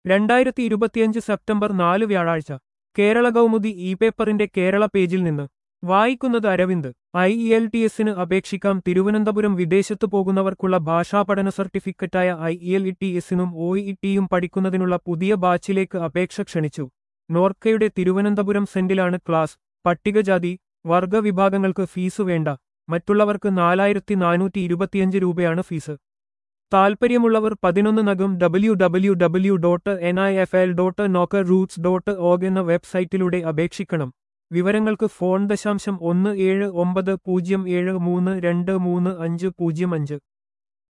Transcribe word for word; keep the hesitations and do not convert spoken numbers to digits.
രണ്ടായിരത്തി ഇരുപത്തിയഞ്ച് സെപ്റ്റംബർ നാല് വ്യാഴാഴ്ച കേരള കൗമുദി ഇ പേപ്പറിന്റെ കേരള പേജിൽ നിന്ന് വായിക്കുന്നത് Aravind. I E L T എസിന് അപേക്ഷിക്കാം. തിരുവനന്തപുരം വിദേശത്തു പോകുന്നവർക്കുള്ള ഭാഷാപഠന സർട്ടിഫിക്കറ്റായ ഐ ഇ എൽ ടി എസിനും ഒ ഇ ടിയും പഠിക്കുന്നതിനുള്ള പുതിയ ബാച്ചിലേക്ക് അപേക്ഷ ക്ഷണിച്ചു. നോർക്കയുടെ തിരുവനന്തപുരം സെന്റിലാണ് ക്ലാസ്. പട്ടികജാതി വർഗ വിഭാഗങ്ങൾക്ക് ഫീസ് വേണ്ട. മറ്റുള്ളവർക്ക് നാലായിരത്തി നാനൂറ്റി ഇരുപത്തിയഞ്ച് രൂപയാണ് ഫീസ്. താൽപ്പര്യമുള്ളവർ പതിനൊന്ന് നകം W W W dot N I F L dot നോക്കർ റൂട്ട്സ് ഡോട്ട് ഓഗ് എന്ന വെബ്സൈറ്റിലൂടെ അപേക്ഷിക്കണം. വിവരങ്ങൾക്ക് ഫോൺ ദശാംശം ഒന്ന് ഏഴ് ഒമ്പത് പൂജ്യം ഏഴ് മൂന്ന് രണ്ട് മൂന്ന് അഞ്ച് പൂജ്യം അഞ്ച്.